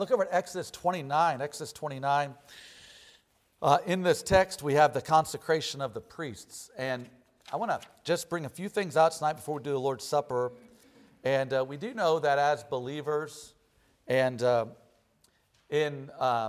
Look over at Exodus 29. Exodus 29. In this text, we have the consecration of the priests. And I want to just bring a few things out tonight before we do the Lord's Supper. And we do know that as believers and in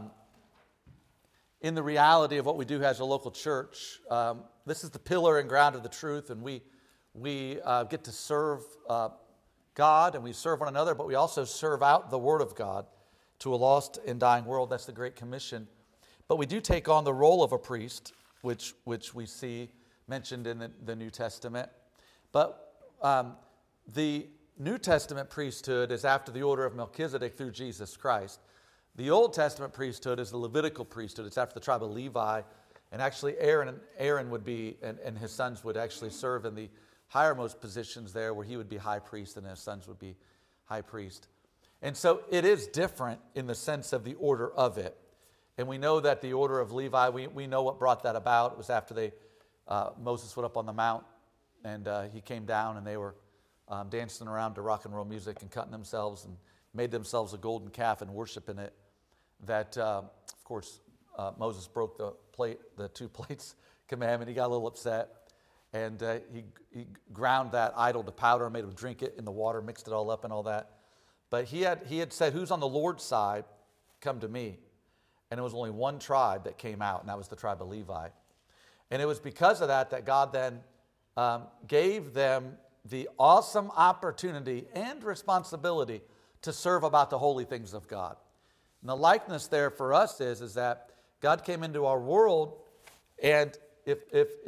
the reality of what we do as a local church, this is the pillar and ground of the truth, and we get to serve God and we serve one another, but we also serve out the Word of God to a lost and dying world. That's the Great Commission. But we do take on the role of a priest, which we see mentioned in the New Testament. But the New Testament priesthood is after the order of Melchizedek through Jesus Christ. The Old Testament priesthood is the Levitical priesthood. It's after the tribe of Levi. And actually Aaron would be, and his sons would actually serve in the highermost positions there, where he would be high priest and his sons would be high priest. And so it is different in the sense of the order of it. And we know that the order of Levi, we know what brought that about. It was after Moses went up on the mount and he came down, and they were dancing around to rock and roll music and cutting themselves and made themselves a golden calf and worshiping it. That, of course, Moses broke the 2 plates commandment. He got a little upset, and he ground that idol to powder and made him drink it in the water, mixed it all up and all that. But he had said, "Who's on the Lord's side, come to me." And it was only one tribe that came out, and that was the tribe of Levi. And it was because of that God then gave them the awesome opportunity and responsibility to serve about the holy things of God. And the likeness there for us is that God came into our world, and if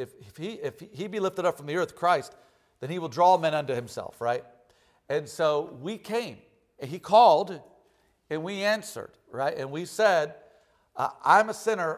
he be lifted up from the earth, Christ, then he will draw men unto himself, right? And so we came, and he called, and we answered, right? And we said, I'm a sinner.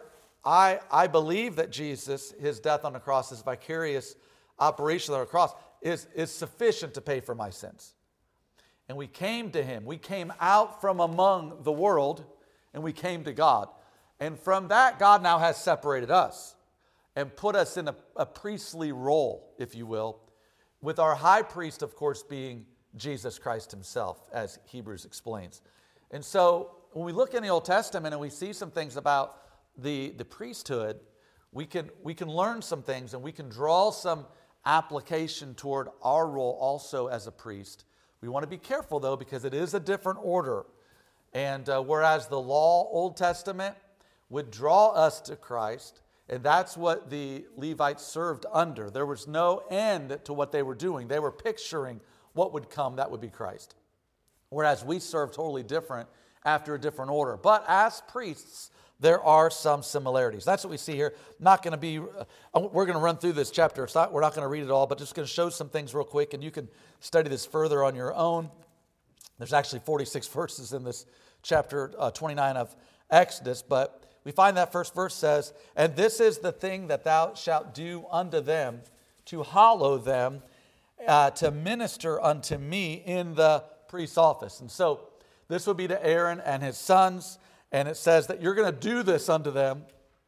I believe that Jesus, his death on the cross, his vicarious operation on the cross, is sufficient to pay for my sins. And we came to him. We came out from among the world, and we came to God. And from that, God now has separated us and put us in a priestly role, if you will, with our high priest, of course, being Jesus Christ himself, as Hebrews explains. And so when we look in the Old Testament and we see some things about the priesthood, we can learn some things, and we can draw some application toward our role also as a priest. We want to be careful, though, because it is a different order. And whereas the law, Old Testament, would draw us to Christ, and that's what the Levites served under. There was no end to what they were doing. They were picturing what would come, that would be Christ. Whereas we serve totally different after a different order. But as priests, there are some similarities. That's what we see here. We're going to run through this chapter. We're not going to read it all, but just going to show some things real quick, and you can study this further on your own. There's actually 46 verses in this chapter 29 of Exodus, but we find that first verse says, "And this is the thing that thou shalt do unto them, to hallow them, to minister unto me in the priest's office." And so this would be to Aaron and his sons, and it says that you're going to do this unto them,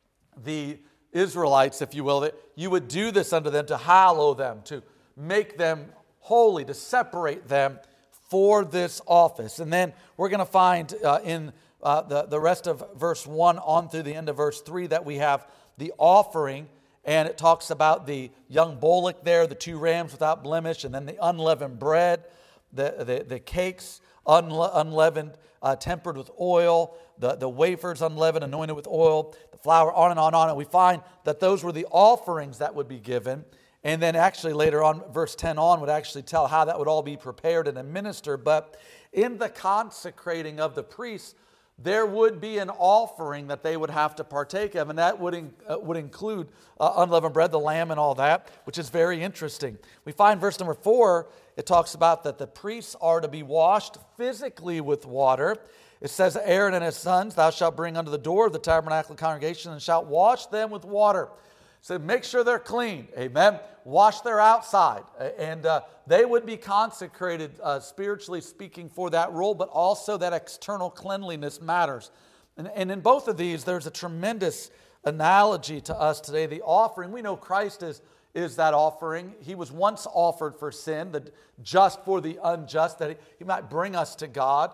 the Israelites, if you will, that you would do this unto them to hallow them, to make them holy, to separate them for this office. And then we're going to find in the rest of verse 1 on through the end of verse 3 that we have the offering, and it talks about the young bullock there, the 2 rams without blemish, and then the unleavened bread, the cakes unleavened, tempered with oil, the wafers unleavened, anointed with oil, the flour, on and on and on. And we find that those were the offerings that would be given. And then actually later on, verse 10 on would actually tell how that would all be prepared and administered. But in the consecrating of the priests, there would be an offering that they would have to partake of, and that would include unleavened bread, the lamb, and all that, which is very interesting. We find verse number 4, it talks about that the priests are to be washed physically with water. It says, "Aaron and his sons thou shalt bring unto the door of the tabernacle of congregation, and shalt wash them with water." So make sure they're clean, amen. Wash their outside, and they would be consecrated, spiritually speaking, for that role, but also that external cleanliness matters. And in both of these, there's a tremendous analogy to us today. The offering, we know Christ is that offering. He was once offered for sin, the just for the unjust, that he might bring us to God.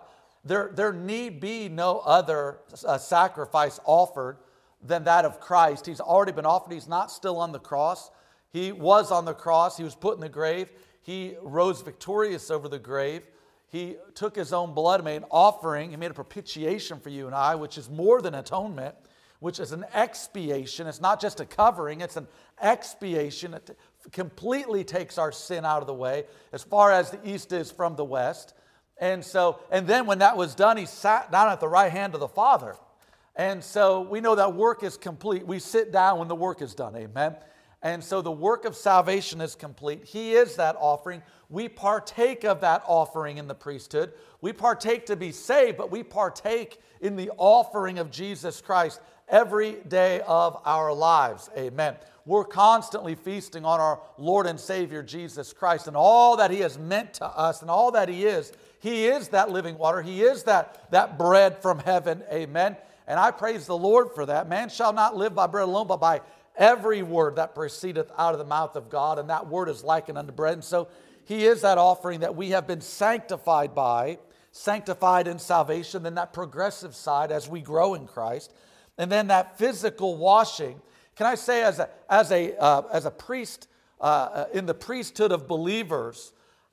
There need be no other sacrifice offered than that of Christ. He's already been offered. He's not still on the cross. He was on the cross. He was put in the grave. He rose victorious over the grave. He took his own blood and made an offering. He made a propitiation for you and I, which is more than atonement, which is an expiation. It's not just a covering, it's an expiation. It completely takes our sin out of the way as far as the east is from the west. And then when that was done, he sat down at the right hand of the Father. And so we know that work is complete. We sit down when the work is done, amen? And so the work of salvation is complete. He is that offering. We partake of that offering in the priesthood. We partake to be saved, but we partake in the offering of Jesus Christ every day of our lives, amen? We're constantly feasting on our Lord and Savior Jesus Christ and all that He has meant to us and all that He is. He is that living water. He is that bread from heaven, amen? And I praise the Lord for that. Man shall not live by bread alone, but by every word that proceedeth out of the mouth of God, and that word is likened unto bread. And so He is that offering that we have been sanctified by, sanctified in salvation, then that progressive side as we grow in Christ, and then that physical washing. Can I say, as a priest in the priesthood of believers,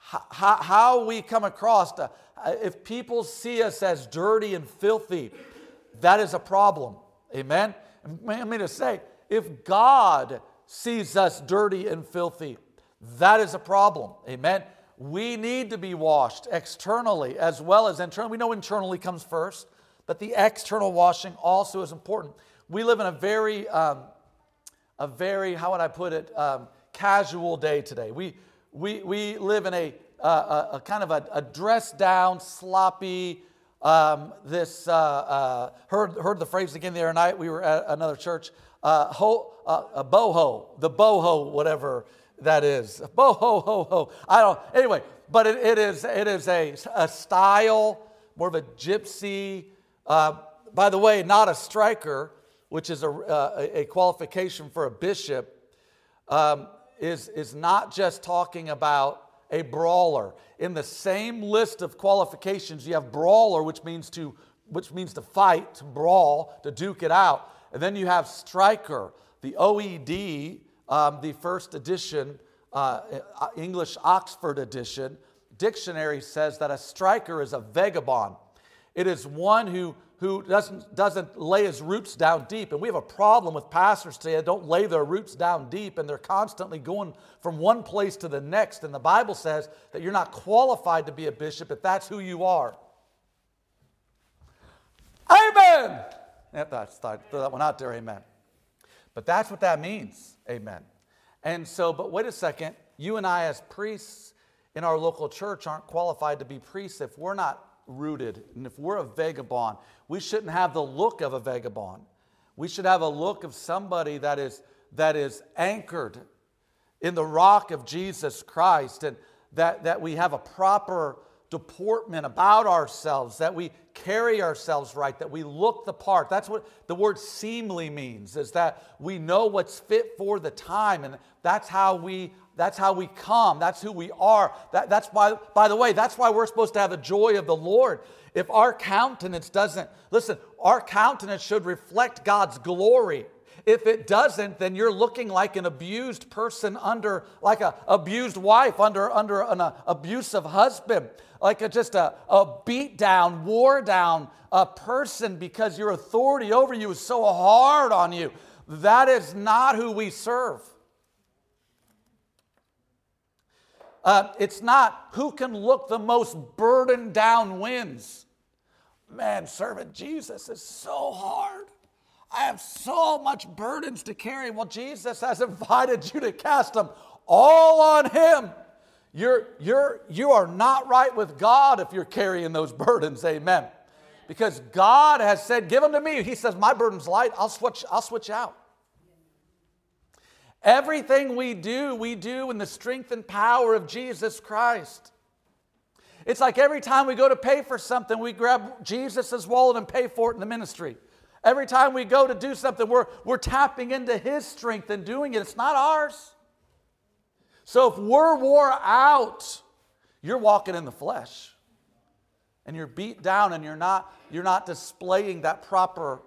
how we come across, if people see us as dirty and filthy, that is a problem. Amen? I mean to say, if God sees us dirty and filthy, that is a problem. Amen? We need to be washed externally as well as internally. We know internally comes first, but the external washing also is important. We live in a very, how would I put it, casual day today. We live in a kind of a dressed down, sloppy, heard the phrase again the other night. We were at another church, a boho, whatever that is. Boho, ho, ho. Anyway, but it is a style, more of a gypsy. By the way, not a striker, which is a qualification for a bishop, is not just talking about a brawler. In the same list of qualifications, you have brawler, which means to fight, to brawl, to duke it out. And then you have striker. The OED, the first edition, English Oxford edition, dictionary says that a striker is a vagabond. It is one who doesn't lay his roots down deep. And we have a problem with pastors today that don't lay their roots down deep, and they're constantly going from one place to the next. And the Bible says that you're not qualified to be a bishop if that's who you are. Amen! Throw that one out there, amen. But that's what that means, amen. And so, but wait a second, you and I as priests in our local church aren't qualified to be priests if we're not rooted, and if we're a vagabond. We shouldn't have the look of a vagabond. We should have a look of somebody that is anchored in the rock of Jesus Christ, and that we have a proper deportment about ourselves, that we carry ourselves right, that we look the part. That's what the word seemly means, is that we know what's fit for the time, and that's how we come. That's who we are. That's why, by the way, that's why we're supposed to have the joy of the Lord. If our countenance doesn't, listen, our countenance should reflect God's glory. If it doesn't, then you're looking like an abused person under, like an abused wife under an abusive husband, like just a beat down, wore down person, because your authority over you is so hard on you. That is not who we serve. It's not who can look the most burdened down wins. Man, serving Jesus is so hard. I have so much burdens to carry. Well, Jesus has invited you to cast them all on Him. You are not right with God if you're carrying those burdens, amen. Because God has said, give them to me. He says, my burden's light, I'll switch out. Everything we do in the strength and power of Jesus Christ. It's like every time we go to pay for something, we grab Jesus' wallet and pay for it in the ministry. Every time we go to do something, we're tapping into His strength and doing it. It's not ours. So if we're wore out, you're walking in the flesh. and you're beat down and you're not displaying that proper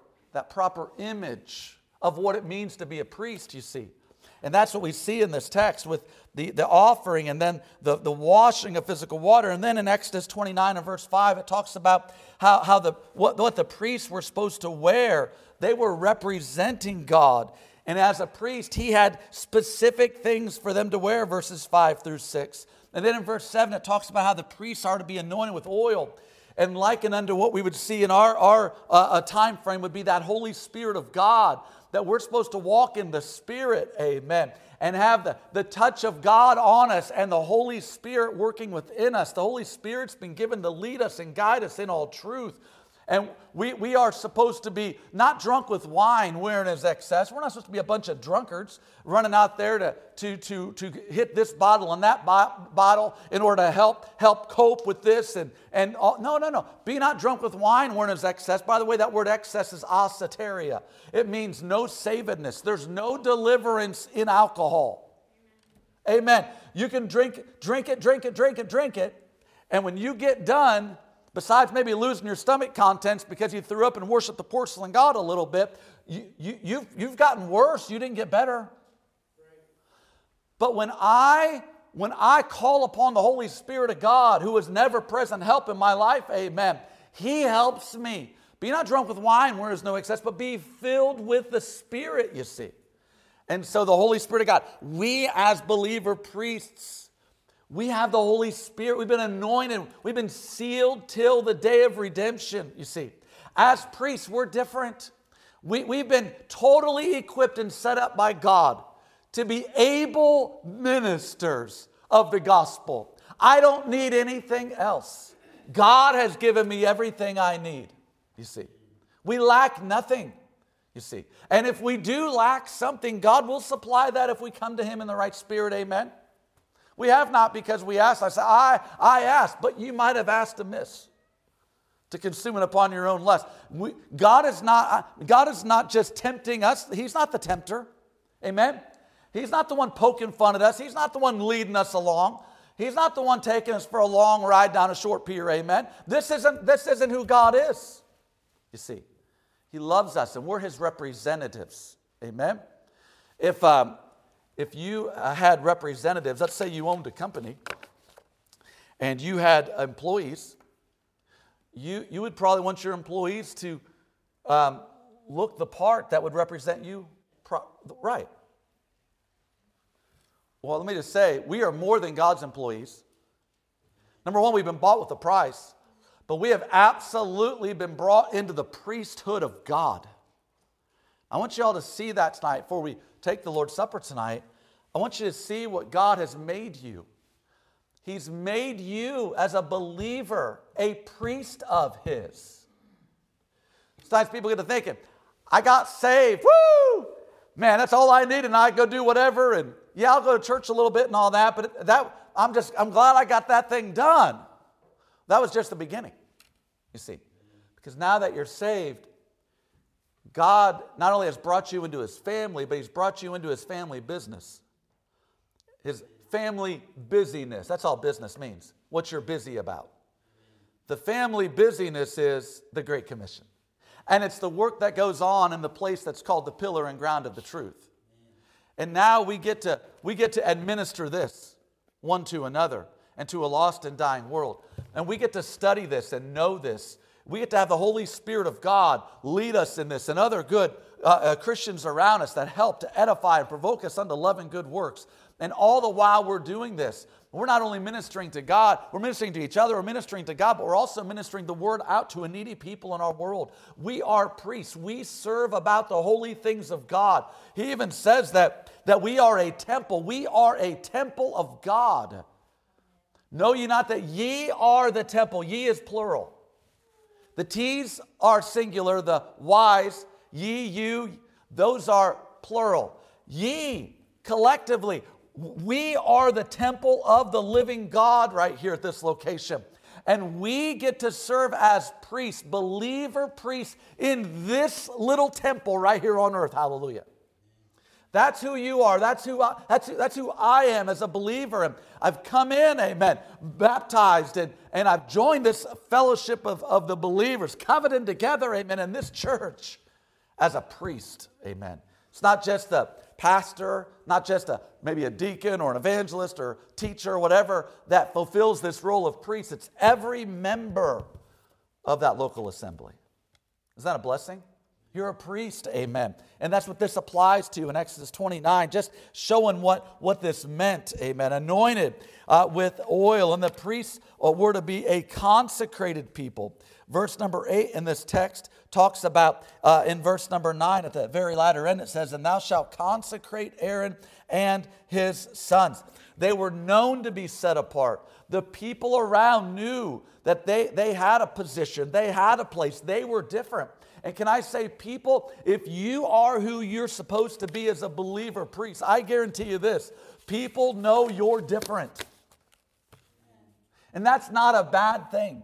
image of what it means to be a priest, you see. And that's what we see in this text with the offering and then the washing of physical water. And then in Exodus 29 and verse 5, it talks about what the priests were supposed to wear. They were representing God. And as a priest, he had specific things for them to wear, verses 5 through 6. And then in verse 7, it talks about how the priests are to be anointed with oil. And likened unto what we would see in our time frame would be that Holy Spirit of God, that we're supposed to walk in the Spirit, amen, and have the touch of God on us and the Holy Spirit working within us. The Holy Spirit's been given to lead us and guide us in all truth. And we are supposed to be not drunk with wine wherein is excess. We're not supposed to be a bunch of drunkards running out there to hit this bottle and that bottle in order to help cope with this. No. Be not drunk with wine wherein is excess. By the way, that word excess is asoteria. It means no savedness. There's no deliverance in alcohol. Amen. You can drink it. And when you get done, besides maybe losing your stomach contents because you threw up and worshiped the porcelain god a little bit, you've gotten worse. You didn't get better. But when I call upon the Holy Spirit of God, who is never present help in my life, amen, He helps me. Be not drunk with wine where there is no excess, but be filled with the Spirit, you see. And so the Holy Spirit of God, we as believer priests, we have the Holy Spirit. We've been anointed. We've been sealed till the day of redemption, you see. As priests, we're different. We've been totally equipped and set up by God to be able ministers of the gospel. I don't need anything else. God has given me everything I need, you see. We lack nothing, you see. And if we do lack something, God will supply that if we come to Him in the right spirit, amen. We have not because we asked. I said, I asked, but you might have asked amiss to consume it upon your own lust. God is not just tempting us. He's not the tempter. Amen? He's not the one poking fun at us. He's not the one leading us along. He's not the one taking us for a long ride down a short pier. Amen? This isn't who God is. You see, He loves us and we're His representatives. Amen? If you had representatives, let's say you owned a company and you had employees, you would probably want your employees to look the part that would represent you right. Well, let me just say, we are more than God's employees. Number one, we've been bought with a price, but we have absolutely been brought into the priesthood of God. I want you all to see that tonight before we take the Lord's Supper tonight. I want you to see what God has made you. He's made you as a believer a priest of His. Sometimes people get to thinking, I got saved. Woo! Man, that's all I need and I go do whatever. And yeah, I'll go to church a little bit and all that. But I'm glad I got that thing done. That was just the beginning, you see. Because now that you're saved, God not only has brought you into His family, but He's brought you into His family business. His family busyness. That's all business means. What you're busy about. The family busyness is the Great Commission. And it's the work that goes on in the place that's called the pillar and ground of the truth. And now we get to administer this one to another and to a lost and dying world. And we get to study this and know this. We get to have the Holy Spirit of God lead us in this and other good Christians around us that help to edify and provoke us unto love and good works. And all the while we're doing this, we're not only ministering to God, we're ministering to each other, we're ministering to God, but we're also ministering the word out to a needy people in our world. We are priests. We serve about the holy things of God. He even says that we are a temple. We are a temple of God. Know ye not that ye are the temple? Ye is plural. The T's are singular. The Y's, ye, you, those are plural. Ye, collectively, we are the temple of the living God right here at this location. And we get to serve as priests, believer priests, in this little temple right here on earth. Hallelujah. That's who you are. That's who I am as a believer. And I've come in, amen, baptized, and I've joined this fellowship of the believers, covenanted together, amen, in this church as a priest, amen. It's not just a pastor, not just maybe a deacon or an evangelist or teacher or whatever that fulfills this role of priest. It's every member of that local assembly. Is that a blessing? You're a priest, amen. And that's what this applies to in Exodus 29, just showing what this meant, amen. Anointed with oil, and the priests were to be a consecrated people. Verse number 8 in this text talks about, in verse number 9 at the very latter end, it says, and thou shalt consecrate Aaron and his sons. They were known to be set apart. The people around knew that they had a position, they had a place, they were different. And can I say, people, if you are who you're supposed to be as a believer priest, I guarantee you this, people know you're different. And that's not a bad thing.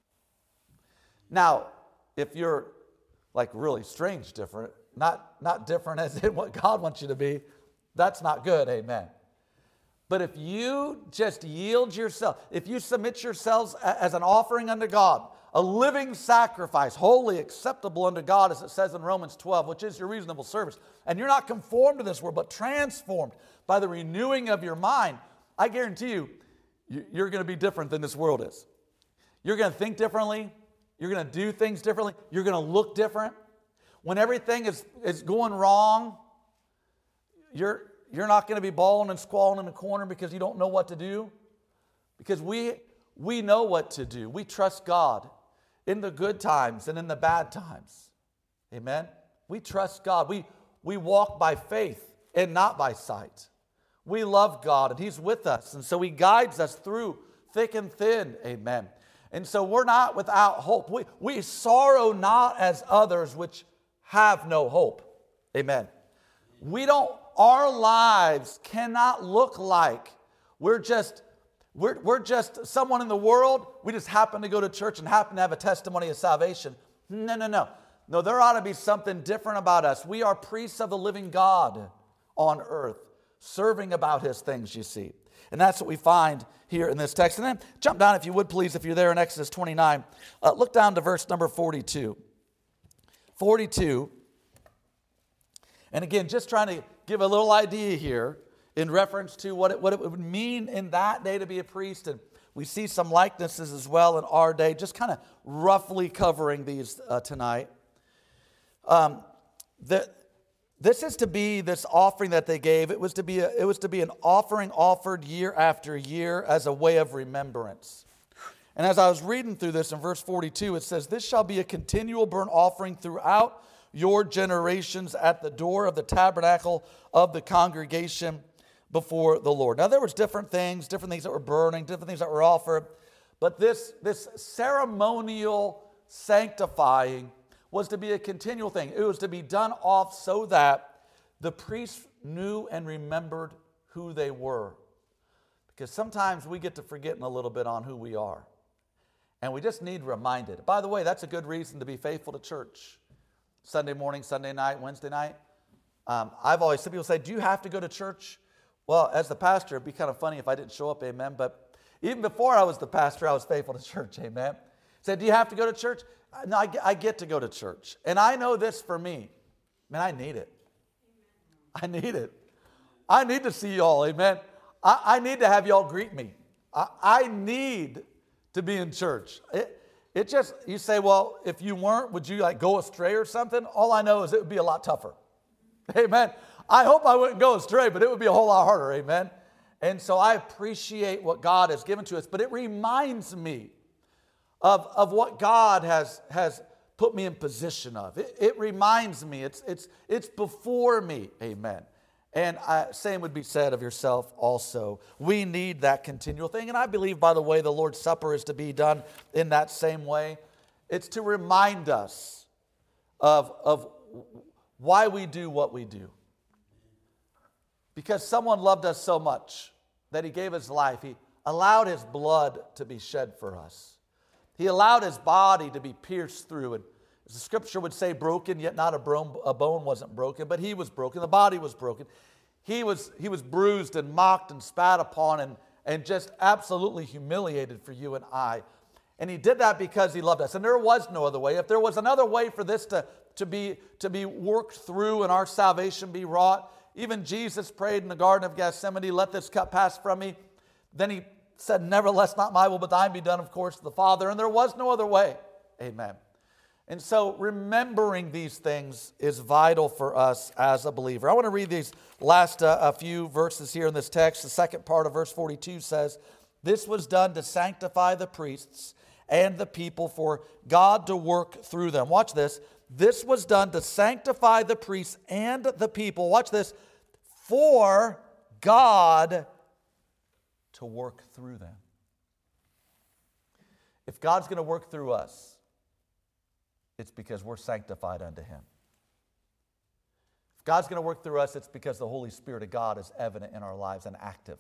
Now, if you're like really strange different, not different as in what God wants you to be, that's not good, amen. But if you just yield yourself, if you submit yourselves as an offering unto God, a living sacrifice, wholly acceptable unto God, as it says in Romans 12, which is your reasonable service, and you're not conformed to this world, but transformed by the renewing of your mind, I guarantee you, you're going to be different than this world is. You're going to think differently. You're going to do things differently. You're going to look different. When everything is going wrong, you're not going to be bawling and squalling in the corner because you don't know what to do. Because we know what to do. We trust God in the good times and in the bad times. Amen? We trust God. We walk by faith and not by sight. We love God and He's with us. And so He guides us through thick and thin. Amen. And so we're not without hope. We sorrow not as others which have no hope. Amen. Our lives cannot look like we're just someone in the world. We just happen to go to church and happen to have a testimony of salvation. No. No, there ought to be something different about us. We are priests of the living God on earth, serving about His things, you see. And that's what we find here in this text. And then jump down, if you would, please, if you're there in Exodus 29. Look down to verse number 42. 42. And again, just trying to give a little idea here in reference to what it would mean in that day to be a priest. And we see some likenesses as well in our day, just kind of roughly covering these tonight. This is to be this offering that they gave. It was to be an offering offered year after year as a way of remembrance. And as I was reading through this in verse 42, it says, "This shall be a continual burnt offering throughout your generations at the door of the tabernacle of the congregation before the Lord." Now there was different things that were burning, different things that were offered. But this ceremonial sanctifying was to be a continual thing. It was to be done off so that the priests knew and remembered who they were. Because sometimes we get to forgetting a little bit on who we are. And we just need reminded. By the way, that's a good reason to be faithful to church. Sunday morning, Sunday night, Wednesday night. Some people say, do you have to go to church? Well, as the pastor, it'd be kind of funny if I didn't show up, amen. But even before I was the pastor, I was faithful to church, amen. Said, do you have to go to church? No, I get to go to church. And I know this for me. Man, I need it. I need it. I need to see y'all, amen. I need to have y'all greet me. I need to be in church. It just, you say, well, if you weren't, would you like go astray or something? All I know is it would be a lot tougher. Amen. I hope I wouldn't go astray, but it would be a whole lot harder. Amen. And so I appreciate what God has given to us, but it reminds me of what God has put me in position of. It reminds me, it's before me. Amen. And same would be said of yourself also. We need that continual thing. And I believe, by the way, the Lord's Supper is to be done in that same way. It's to remind us of why we do what we do. Because someone loved us so much that He gave His life. He allowed His blood to be shed for us. He allowed His body to be pierced through The scripture would say broken, yet not a bone wasn't broken, but he was broken. The body was broken. He was bruised and mocked and spat upon and just absolutely humiliated for you and I. And he did that because he loved us. And there was no other way. If there was another way for this to be worked through and our salvation be wrought, even Jesus prayed in the Garden of Gethsemane, let this cup pass from me. Then he said, nevertheless, not my will, but thine be done, of course, to the Father. And there was no other way. Amen. And so remembering these things is vital for us as a believer. I want to read these last a few verses here in this text. The second part of verse 42 says, this was done to sanctify the priests and the people for God to work through them. Watch this. This was done to sanctify the priests and the people. Watch this. For God to work through them. If God's going to work through us, it's because we're sanctified unto him. If God's going to work through us, it's because the Holy Spirit of God is evident in our lives and active.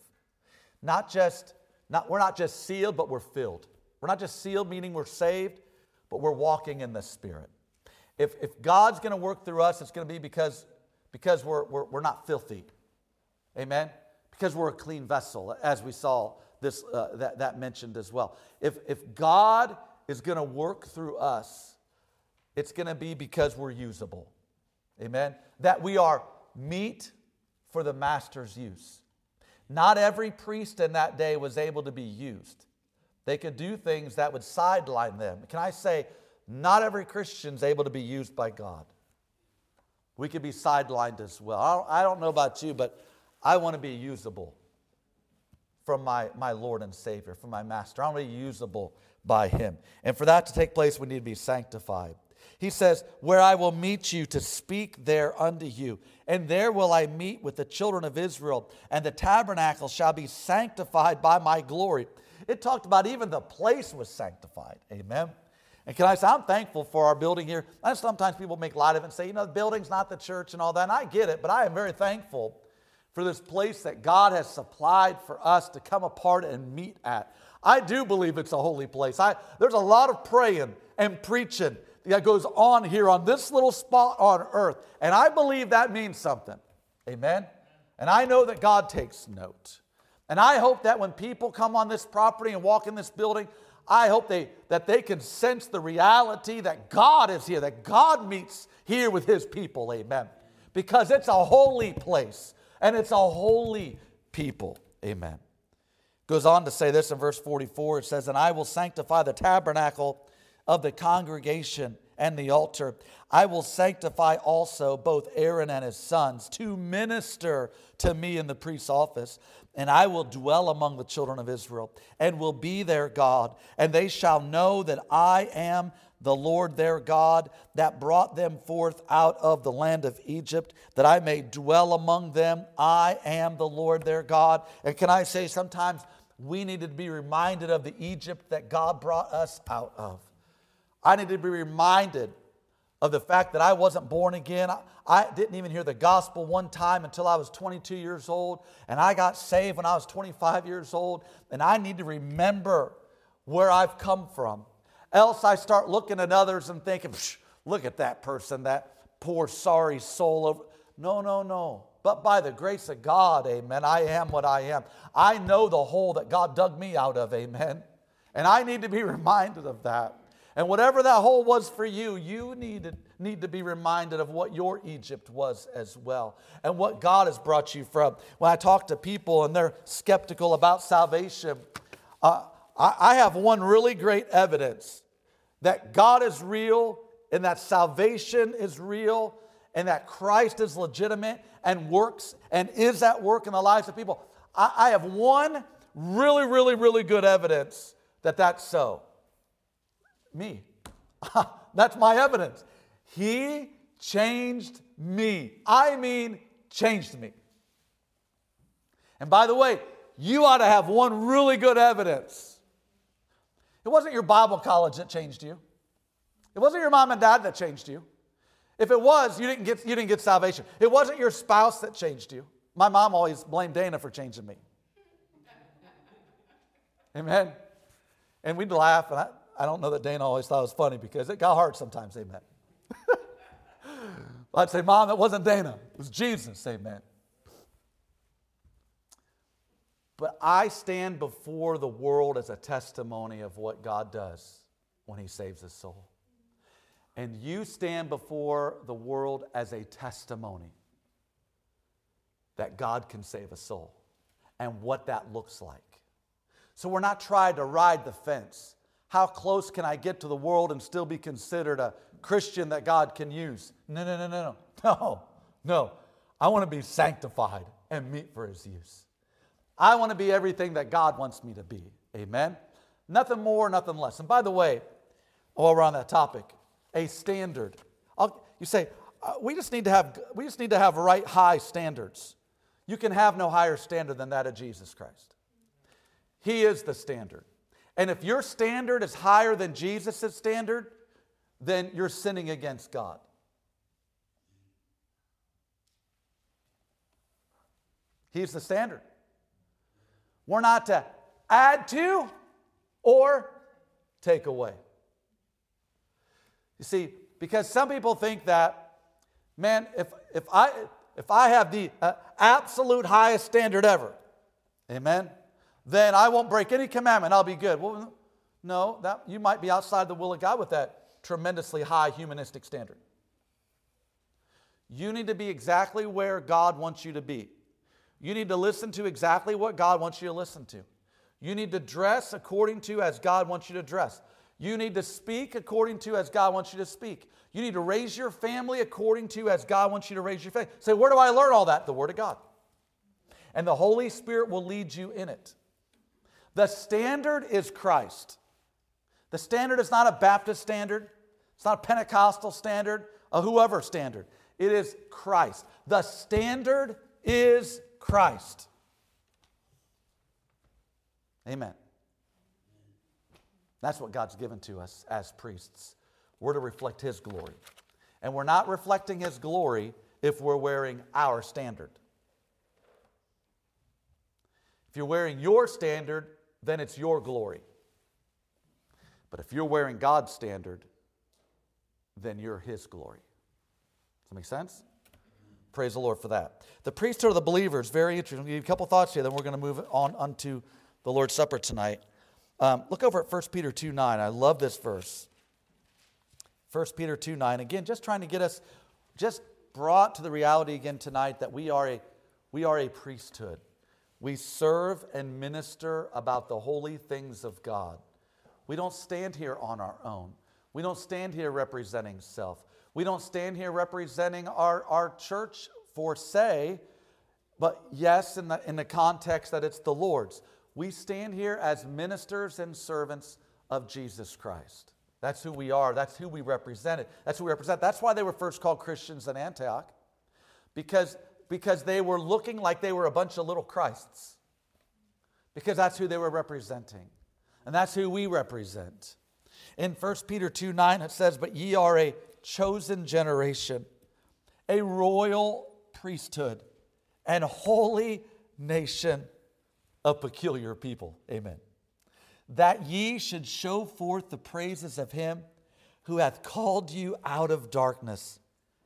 We're not just sealed, but we're filled. We're not just sealed, meaning we're saved, but we're walking in the Spirit. If God's going to work through us, it's going to be because we're not filthy. Amen? Because we're a clean vessel, as we saw this that mentioned as well. If God is going to work through us, it's going to be because we're usable. Amen? That we are meat for the master's use. Not every priest in that day was able to be used. They could do things that would sideline them. Can I say, not every Christian is able to be used by God. We could be sidelined as well. I don't know about you, but I want to be usable from my Lord and Savior, from my Master. I want to be usable by him. And for that to take place, we need to be sanctified. He says, where I will meet you to speak there unto you, and there will I meet with the children of Israel, and the tabernacle shall be sanctified by my glory. It talked about even the place was sanctified. Amen. And can I say, I'm thankful for our building here. I know sometimes people make light of it and say, the building's not the church and all that. And I get it, but I am very thankful for this place that God has supplied for us to come apart and meet at. I do believe it's a holy place. There's a lot of praying and preaching that goes on here on this little spot on earth. And I believe that means something. Amen? And I know that God takes note. And I hope that when people come on this property and walk in this building, I hope that they can sense the reality that God is here, that God meets here with his people. Amen? Because it's a holy place and it's a holy people. Amen. Goes on to say this in verse 44. It says, and I will sanctify the tabernacle of the congregation and the altar. I will sanctify also both Aaron and his sons to minister to me in the priest's office. And I will dwell among the children of Israel and will be their God. And they shall know that I am the Lord their God that brought them forth out of the land of Egypt, that I may dwell among them. I am the Lord their God. And can I say, sometimes we need to be reminded of the Egypt that God brought us out of. I need to be reminded of the fact that I wasn't born again. I didn't even hear the gospel one time until I was 22 years old. And I got saved when I was 25 years old. And I need to remember where I've come from. Else I start looking at others and thinking, look at that person, that poor sorry soul. No. But by the grace of God, amen, I am what I am. I know the hole that God dug me out of, amen. And I need to be reminded of that. And whatever that hole was for you, you need to be reminded of what your Egypt was as well and what God has brought you from. When I talk to people and they're skeptical about salvation, I have one really great evidence that God is real and that salvation is real and that Christ is legitimate and works and is at work in the lives of people. I have one really good evidence that that's so. Me. That's my evidence. He changed me. I mean, changed me. And by the way, you ought to have one really good evidence. It wasn't your Bible college that changed you. It wasn't your mom and dad that changed you. If it was, you didn't get salvation. It wasn't your spouse that changed you. My mom always blamed Dana for changing me. Amen. And we'd laugh, and I don't know that Dana always thought it was funny because it got hard sometimes, amen. I'd say, Mom, that wasn't Dana. It was Jesus. Amen. But I stand before the world as a testimony of what God does when He saves a soul. And you stand before the world as a testimony that God can save a soul and what that looks like. So we're not trying to ride the fence. How close can I get to the world and still be considered a Christian that God can use? No. I want to be sanctified and meet for His use. I want to be everything that God wants me to be. Amen? Nothing more, nothing less. And by the way, while we're on that topic, a standard. You say, we just need to have right high standards. You can have no higher standard than that of Jesus Christ. He is the standard. And if your standard is higher than Jesus' standard, then you're sinning against God. He's the standard. We're not to add to or take away. You see, because some people think that, man, if I have the absolute highest standard ever, amen, then I won't break any commandment. I'll be good. Well, no, you might be outside the will of God with that tremendously high humanistic standard. You need to be exactly where God wants you to be. You need to listen to exactly what God wants you to listen to. You need to dress according to as God wants you to dress. You need to speak according to as God wants you to speak. You need to raise your family according to as God wants you to raise your family. Say, where do I learn all that? The Word of God. And the Holy Spirit will lead you in it. The standard is Christ. The standard is not a Baptist standard. It's not a Pentecostal standard, a whoever standard. It is Christ. The standard is Christ. Amen. That's what God's given to us as priests. We're to reflect His glory. And we're not reflecting His glory if we're wearing our standard. If you're wearing your standard, then it's your glory. But if you're wearing God's standard, then you're His glory. Does that make sense? Praise the Lord for that. The priesthood of the believers, very interesting. I'll give you a couple thoughts here, then we're going to move on onto the Lord's Supper tonight. Look over at 1 Peter 2:9. I love this verse. 1 Peter 2:9. Again, just trying to get us just brought to the reality again tonight that we are a priesthood. We serve and minister about the holy things of God. We don't stand here on our own. We don't stand here representing self. We don't stand here representing our church for say, but yes, in the context that it's the Lord's. We stand here as ministers and servants of Jesus Christ. That's who we are. That's who we represented. That's who we represent. That's why they were first called Christians in Antioch. Because they were looking like they were a bunch of little Christs. Because that's who they were representing. And that's who we represent. In 1 Peter 2:9 it says, but ye are a chosen generation, a royal priesthood, and holy nation, a peculiar people. Amen. That ye should show forth the praises of Him who hath called you out of darkness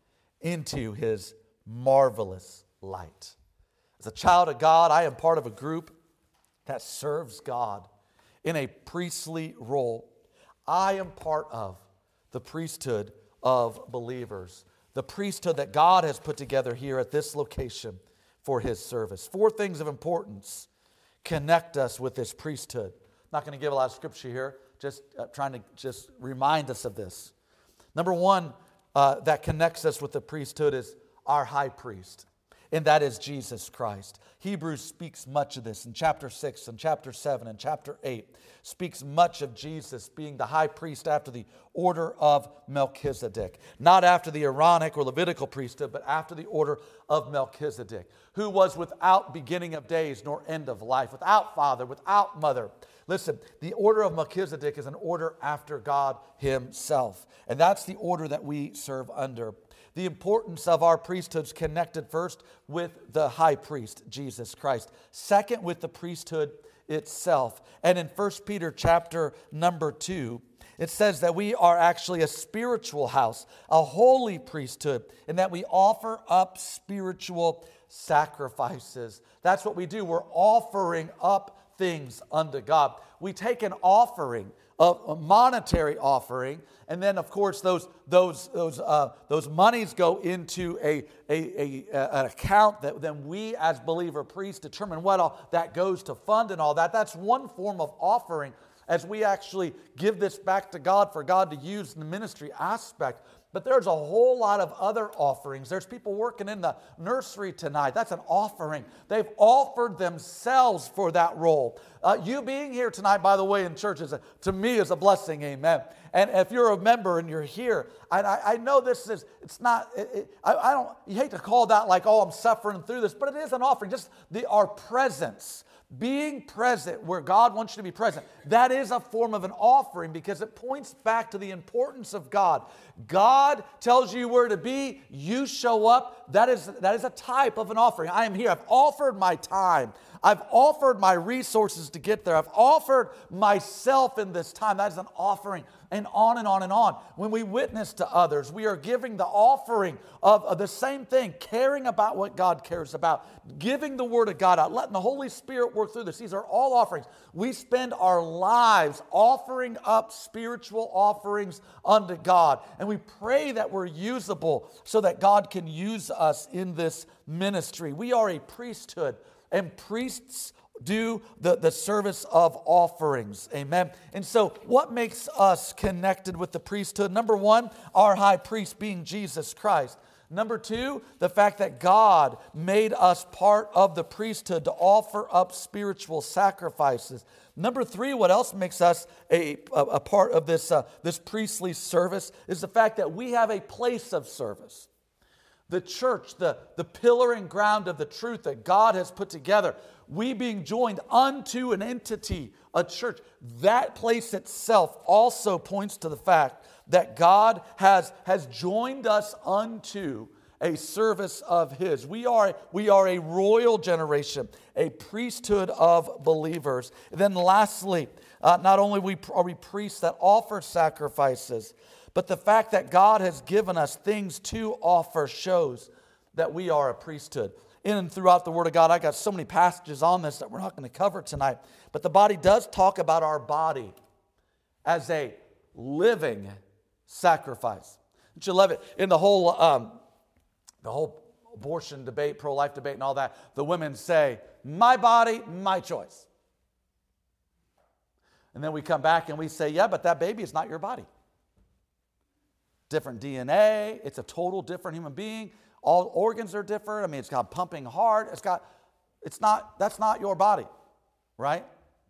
into His marvelous light. As a child of God, I am part of a group that serves God in a priestly role. I am part of the priesthood of believers, the priesthood that God has put together here at this location for His service. 4 things of importance connect us with this priesthood. I'm not going to give a lot of scripture here, just trying to just remind us of this. Number 1 that connects us with the priesthood is our high priest, and that is Jesus Christ. Hebrews speaks much of this in chapter 6 and chapter 7 and chapter 8. Speaks much of Jesus being the high priest after the order of Melchizedek. Not after the Aaronic or Levitical priesthood, but after the order of Melchizedek, who was without beginning of days nor end of life, without father, without mother. Listen, the order of Melchizedek is an order after God Himself. And that's the order that we serve under. The importance of our priesthoods connected first with the high priest, Jesus Christ. Second, with the priesthood itself. And in 1 Peter chapter number 2, it says that we are actually a spiritual house, a holy priesthood, and that we offer up spiritual sacrifices. That's what we do. We're offering up things unto God. We take an offering, a monetary offering, and then of course those monies go into an account that then we as believer priests determine what all that goes to fund and all that. That's one form of offering as we actually give this back to God for God to use in the ministry aspect. But there's a whole lot of other offerings. There's people working in the nursery tonight. That's an offering. They've offered themselves for that role. You being here tonight, by the way, in church, to me is a blessing, amen. And if you're a member and you're here, I know this is, it's not, you hate to call that like, oh, I'm suffering through this, but it is an offering. Just our presence. Being present where God wants you to be present, that is a form of an offering because it points back to the importance of God. God tells you where to be, you show up. That is a type of an offering. I am here. I've offered my time. I've offered my resources to get there. I've offered myself in this time. That is an offering, and on and on and on. When we witness to others, we are giving the offering of the same thing, caring about what God cares about, giving the Word of God out, letting the Holy Spirit work through this. These are all offerings. We spend our lives offering up spiritual offerings unto God, and we pray that we're usable so that God can use us in this ministry. We are a priesthood, and priests do the service of offerings. Amen. And so what makes us connected with the priesthood? Number one, our high priest being Jesus Christ. Number two, the fact that God made us part of the priesthood to offer up spiritual sacrifices. Number three, what else makes us a part of this priestly service is the fact that we have a place of service. The church, the pillar and ground of the truth that God has put together, we being joined unto an entity, a church, that place itself also points to the fact that God has joined us unto a service of His. We are a royal generation, a priesthood of believers. And then lastly, not only are we priests that offer sacrifices, but the fact that God has given us things to offer shows that we are a priesthood. In and throughout the Word of God, I got so many passages on this that we're not going to cover tonight. But the body does talk about our body as a living sacrifice. Don't you love it? In the whole abortion debate, pro-life debate and all that, the women say, my body, my choice. And then we come back and we say, yeah, but that baby is not your body. Different DNA, it's a total different human being. All organs are different. I mean, it's got pumping heart. That's not your body, right?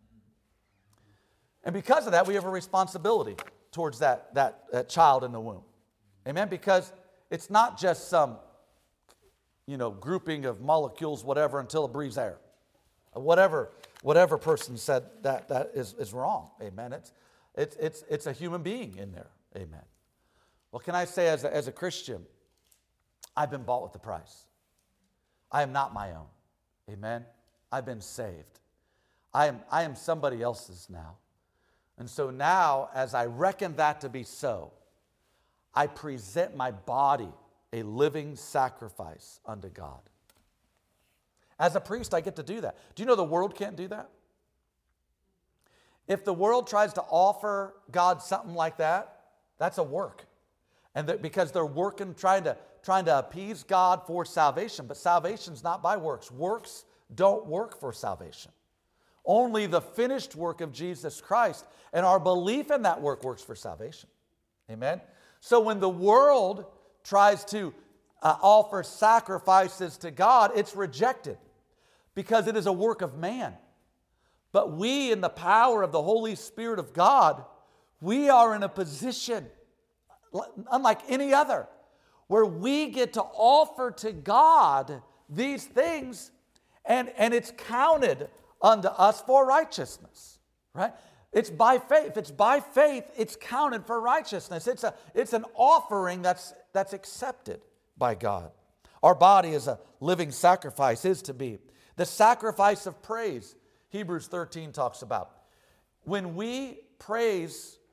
And because of that, we have a responsibility towards that child in the womb. Amen? Because it's not just some, grouping of molecules, whatever, until it breathes air. Whatever person said that is wrong. Amen? It's a human being in there. Amen. Well, can I say as a Christian, I've been bought with a price. I am not my own. Amen? I've been saved. I am somebody else's now. And so now, as I reckon that to be so, I present my body a living sacrifice unto God. As a priest, I get to do that. Do you know the world can't do that? If the world tries to offer God something like that, that's a work. And because they're working, trying to appease God for salvation. But salvation's not by works. Works don't work for salvation. Only the finished work of Jesus Christ and our belief in that work works for salvation. Amen? So when the world tries to offer sacrifices to God, it's rejected because it is a work of man. But we, in the power of the Holy Spirit of God, we are in a position unlike any other, where we get to offer to God these things, and it's counted unto us for righteousness, right? It's by faith. If it's by faith, it's counted for righteousness. It's an offering that's accepted by God. Our body as a living sacrifice is to be the sacrifice of praise. Hebrews 13 talks about when we praise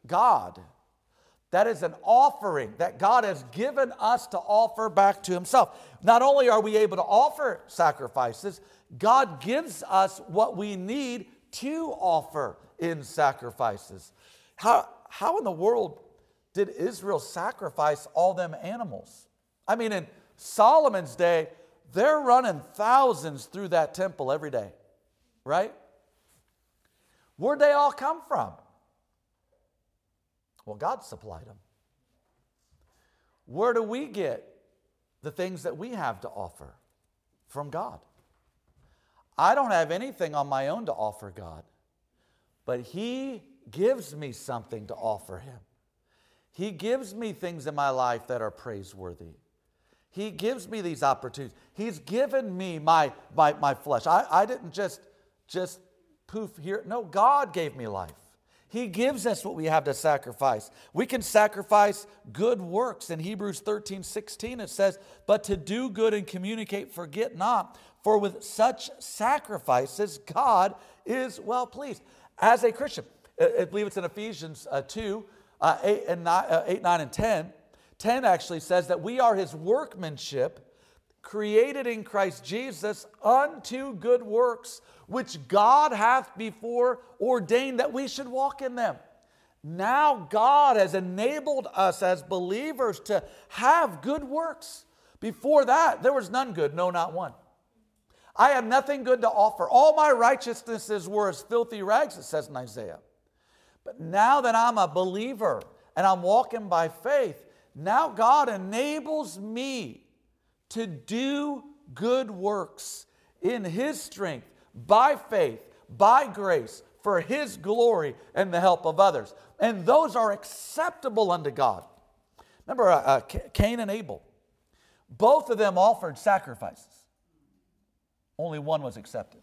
God. That is an offering that God has given us to offer back to himself. Not only are we able to offer sacrifices, God gives us what we need to offer in sacrifices. How in the world did Israel sacrifice all them animals? I mean, in Solomon's day, they're running thousands through that temple every day, right? Where'd they all come from? Well, God supplied them. Where do we get the things that we have to offer? From God. I don't have anything on my own to offer God, but he gives me something to offer him. He gives me things in my life that are praiseworthy. He gives me these opportunities. He's given me my flesh. I didn't just poof here. No, God gave me life. He gives us what we have to sacrifice. We can sacrifice good works. In Hebrews 13:16 it says, "But to do good and communicate, forget not, for with such sacrifices God is well pleased." As a Christian, I believe it's in Ephesians 2, 8, 9, and 10. 10 actually says that we are his workmanship, created in Christ Jesus unto good works, which God hath before ordained that we should walk in them. Now God has enabled us as believers to have good works. Before that, there was none good, no, not one. I had nothing good to offer. All my righteousnesses were as filthy rags, it says in Isaiah. But now that I'm a believer and I'm walking by faith, now God enables me to do good works in his strength, by faith, by grace, for his glory and the help of others. And those are acceptable unto God. Remember Cain and Abel. Both of them offered sacrifices. Only one was accepted.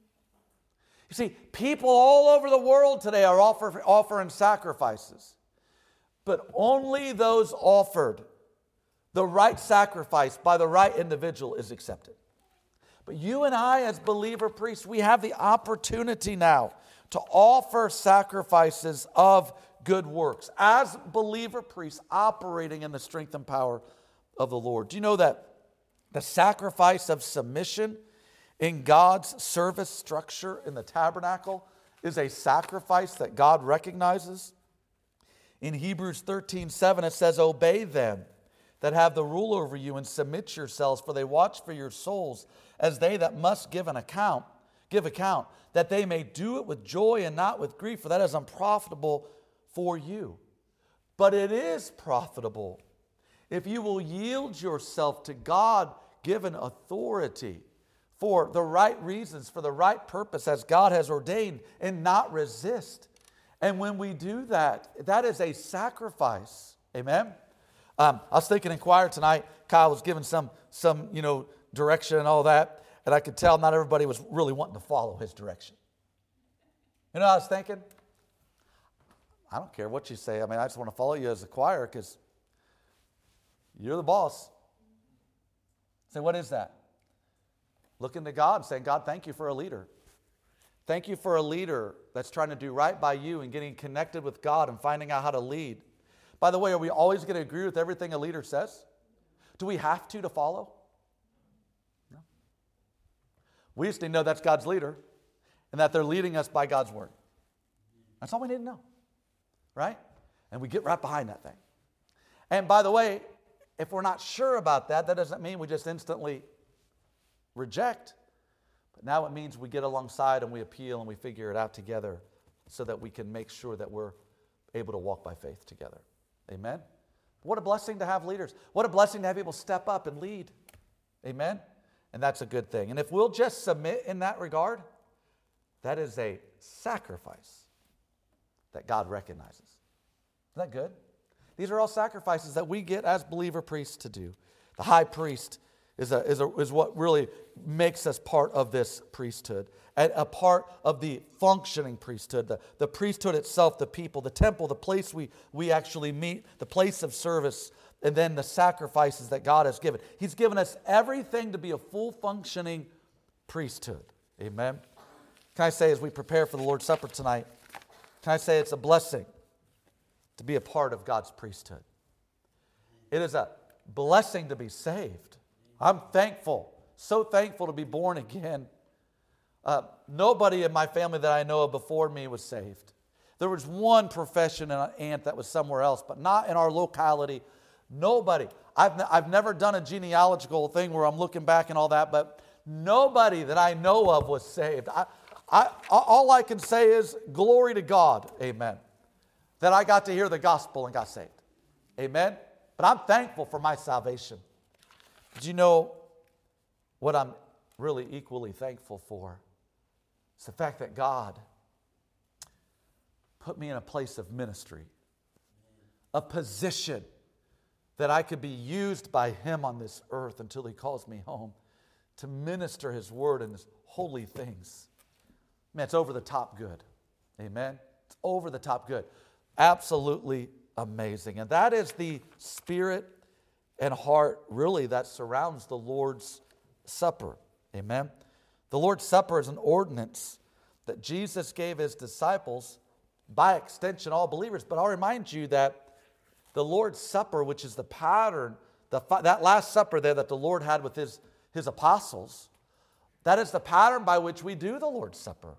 You see, people all over the world today are offering sacrifices. But only those offered the right sacrifice by the right individual is accepted. But you and I, as believer priests, we have the opportunity now to offer sacrifices of good works as believer priests operating in the strength and power of the Lord. Do you know that the sacrifice of submission in God's service structure in the tabernacle is a sacrifice that God recognizes? In Hebrews 13:7 it says, "Obey them that have the rule over you and submit yourselves, for they watch for your souls as they that must give account, that they may do it with joy and not with grief, for that is unprofitable for you. But it is profitable if you will yield yourself to God-given authority for the right reasons, for the right purpose, as God has ordained, and not resist." And when we do that, that is a sacrifice. Amen? I was thinking in choir tonight, Kyle was giving some direction and all that, and I could tell not everybody was really wanting to follow his direction. You know what I was thinking? I don't care what you say. I mean, I just want to follow you as a choir because you're the boss. Say, what is that? Looking to God and saying, "God, thank you for a leader. Thank you for a leader that's trying to do right by you and getting connected with God and finding out how to lead." By the way, are we always going to agree with everything a leader says? Do we have to follow? No. We just need to know that's God's leader and that they're leading us by God's word. That's all we need to know, right? And we get right behind that thing. And by the way, if we're not sure about that, that doesn't mean we just instantly reject. But now it means we get alongside and we appeal and we figure it out together so that we can make sure that we're able to walk by faith together. Amen? What a blessing to have leaders. What a blessing to have people step up and lead. Amen? And that's a good thing. And if we'll just submit in that regard, that is a sacrifice that God recognizes. Isn't that good? These are all sacrifices that we get as believer priests to do. The high priest is what really makes us part of this priesthood, and a part of the functioning priesthood, the priesthood itself, the people, the temple, the place we actually meet, the place of service, and then the sacrifices that God has given. He's given us everything to be a full functioning priesthood. Amen? Can I say, as we prepare for the Lord's Supper tonight, can I say it's a blessing to be a part of God's priesthood. It is a blessing to be saved. I'm thankful, so thankful to be born again. Nobody in my family that I know of before me was saved. There was one profession and an aunt that was somewhere else, but not in our locality. Nobody. I've never done a genealogical thing where I'm looking back and all that, but nobody that I know of was saved. All I can say is glory to God, amen, that I got to hear the gospel and got saved, amen. But I'm thankful for my salvation. But you know what I'm really equally thankful for? It's the fact that God put me in a place of ministry, a position that I could be used by Him on this earth until He calls me home to minister His word and His holy things. Man, it's over the top good. Amen? It's over the top good. Absolutely amazing. And that is the spirit and heart, really, that surrounds the Lord's Supper. Amen? The Lord's Supper is an ordinance that Jesus gave His disciples, by extension, all believers. But I'll remind you that the Lord's Supper, which is the pattern, that Last Supper there that the Lord had with His apostles, that is the pattern by which we do the Lord's Supper.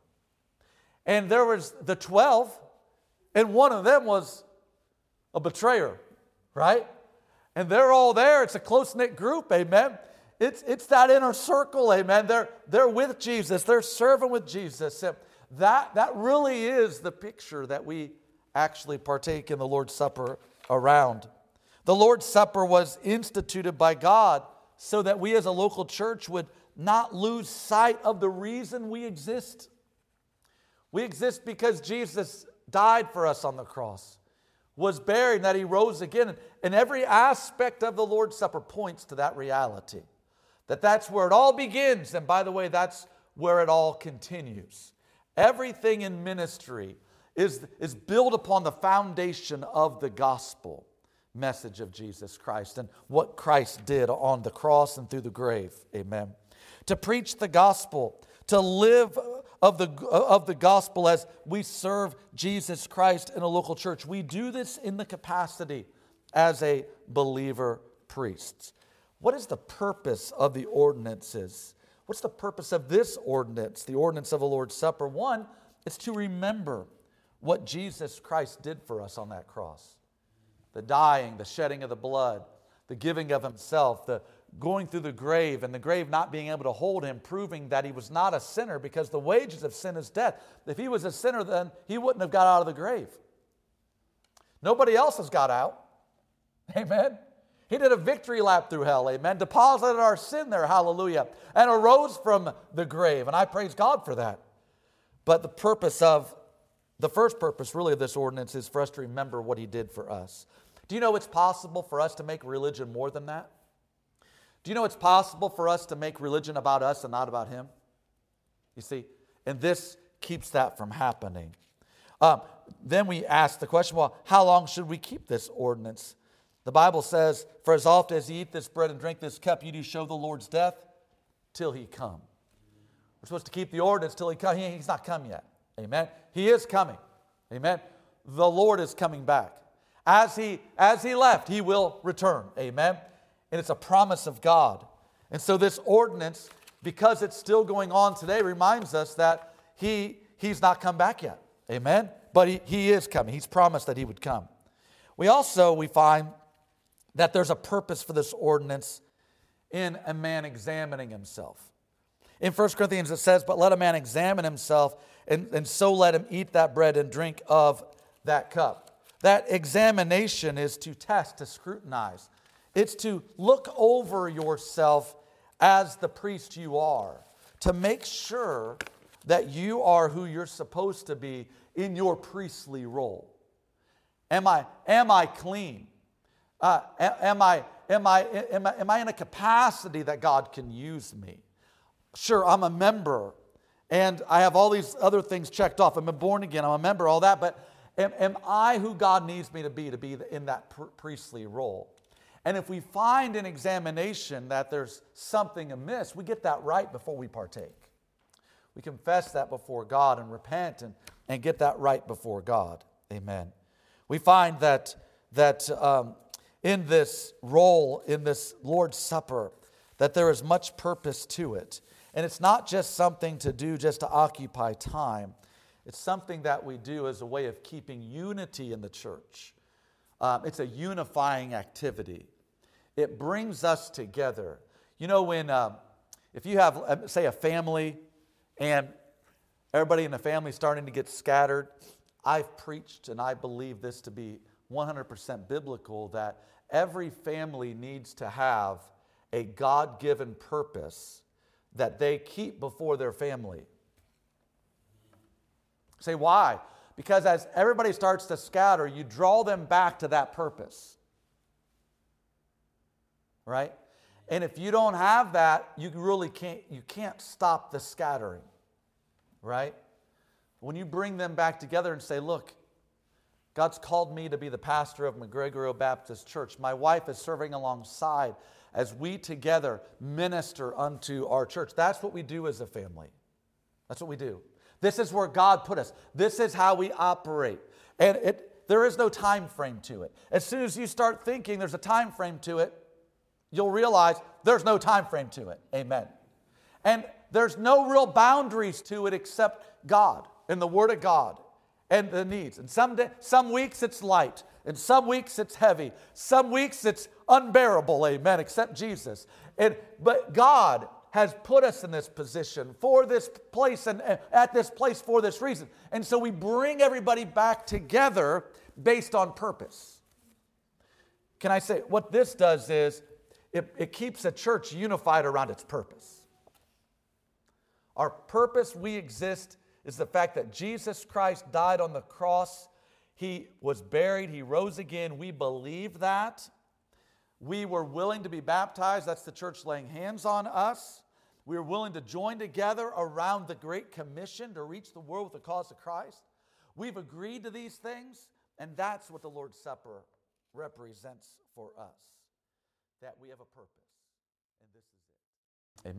And there was the 12, and one of them was a betrayer, right? And they're all there. It's a close-knit group, amen? It's that inner circle, amen? They're with Jesus. They're serving with Jesus. That really is the picture that we actually partake in the Lord's Supper around. The Lord's Supper was instituted by God so that we as a local church would not lose sight of the reason we exist. We exist because Jesus died for us on the cross, was buried, and that He rose again. And every aspect of the Lord's Supper points to that reality. That's where it all begins. And by the way, that's where it all continues. Everything in ministry is built upon the foundation of the gospel message of Jesus Christ and what Christ did on the cross and through the grave. Amen. To preach the gospel, to live of the gospel as we serve Jesus Christ in a local church. We do this in the capacity as a believer priest. What is the purpose of the ordinances? What's the purpose of this ordinance, the ordinance of the Lord's Supper? One, it's to remember what Jesus Christ did for us on that cross. The dying, the shedding of the blood, the giving of Himself, the going through the grave, and the grave not being able to hold Him, proving that He was not a sinner, because the wages of sin is death. If He was a sinner, then He wouldn't have got out of the grave. Nobody else has got out. Amen. He did a victory lap through hell, amen, deposited our sin there, hallelujah, and arose from the grave, and I praise God for that. But the first purpose really of this ordinance is for us to remember what He did for us. Do you know it's possible for us to make religion more than that? Do you know it's possible for us to make religion about us and not about Him? You see, and this keeps that from happening. Then we ask the question, well, how long should we keep this ordinance? The Bible says, for as often as you eat this bread and drink this cup, you do show the Lord's death till He come. We're supposed to keep the ordinance till He comes. He's not come yet. Amen. He is coming. Amen. The Lord is coming back. As he left, He will return. Amen. And it's a promise of God. And so this ordinance, because it's still going on today, reminds us that He's not come back yet. Amen. But he is coming. He's promised that He would come. We find that there's a purpose for this ordinance in a man examining himself. In 1 Corinthians it says, but let a man examine himself, and so let him eat that bread and drink of that cup. That examination is to test, to scrutinize. It's to look over yourself as the priest you are, to make sure that you are who you're supposed to be in your priestly role. Am I clean? Am I in a capacity that God can use me? Sure, I'm a member, and I have all these other things checked off. I'm born again, I'm a member, all that, but am I who God needs me to be in that priestly role? And if we find in examination that there's something amiss, we get that right before we partake. We confess that before God and repent and get that right before God. Amen. We find that in this role, in this Lord's Supper, that there is much purpose to it. And it's not just something to do just to occupy time. It's something that we do as a way of keeping unity in the church. It's a unifying activity. It brings us together. You know, when if you have, say, a family and everybody in the family is starting to get scattered, I've preached, and I believe this to be 100% biblical, that every family needs to have a God-given purpose that they keep before their family. Say, why? Because as everybody starts to scatter, you draw them back to that purpose. Right? And if you don't have that, you can't stop the scattering. Right? When you bring them back together and say, look, God's called me to be the pastor of McGregor Baptist Church. My wife is serving alongside as we together minister unto our church. That's what we do as a family. That's what we do. This is where God put us. This is how we operate. And there is no time frame to it. As soon as you start thinking there's a time frame to it, you'll realize there's no time frame to it. Amen. And there's no real boundaries to it except God and the Word of God and the needs. And some weeks it's light, and some weeks it's heavy. Some weeks it's unbearable, amen, except Jesus. But God has put us in this position for this place and at this place for this reason. And so we bring everybody back together based on purpose. Can I say, what this does is it keeps a church unified around its purpose. Our purpose, we exist, is the fact that Jesus Christ died on the cross. He was buried. He rose again. We believe that. We were willing to be baptized. That's the church laying hands on us. We were willing to join together around the Great Commission to reach the world with the cause of Christ. We've agreed to these things, and that's what the Lord's Supper represents for us, that we have a purpose.